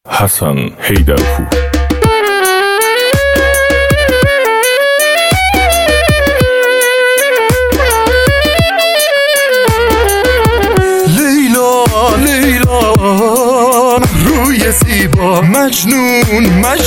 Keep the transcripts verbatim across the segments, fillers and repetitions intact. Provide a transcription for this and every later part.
حسن حیدرپور. لیلا لیلا روی زیبا، مجنون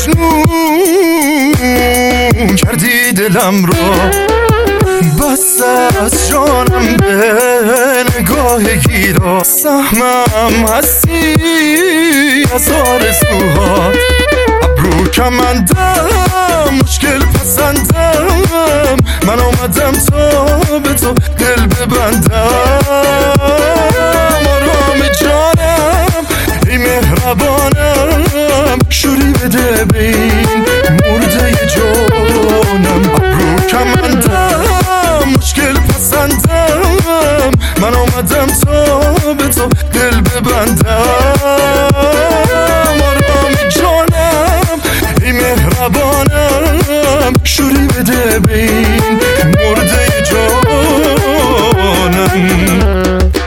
مجنون کردی دلم را، بس از جانم به نگاه گیرا، سهمم هستی از آرزوهات، ابرو کمندم مشکل پسندم، من آمدم تا به تو دل ببندم، آرام جانم ای مهربانم، شوری بده به این مرده جانم، ابرو کمندم مشکل پسندم، من آمدم تا به تو دل ببندم، آرام جانم ای مهربانم، شوری بده به این مرده جانم.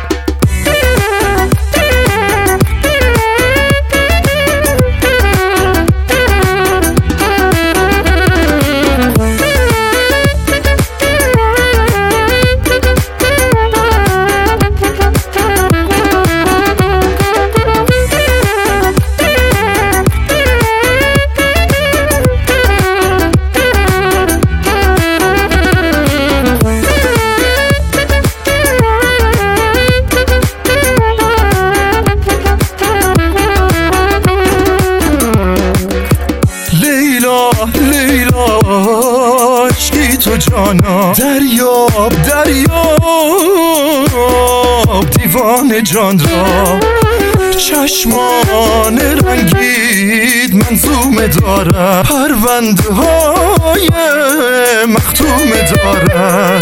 لیلا عشقی تو جانا، دریاب دریاب دیوان جان را، چشمان رنگید منظومه دارد، پرونده های مختومه دارد،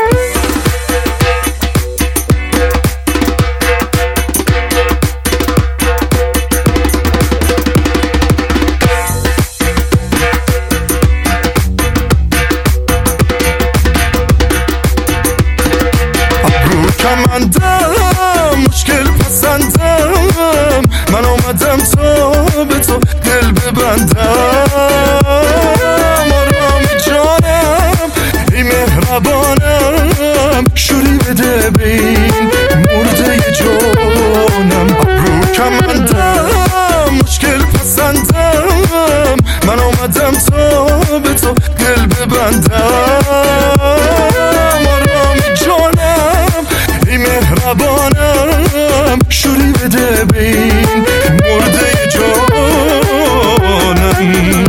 کمندم مشکل پسندم، من آمدم تا به تو دل ببندم، آرام جانم ای مهربانم، شوری بده به این مرده جانم، ابرو کمندم مشکل پسندم، من آمدم تا به تو دل ببندم، آرام جانم ای مهربانم، شوری بده به این مرده جانم.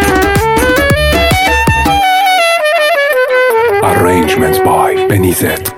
Arrangements by Benizet.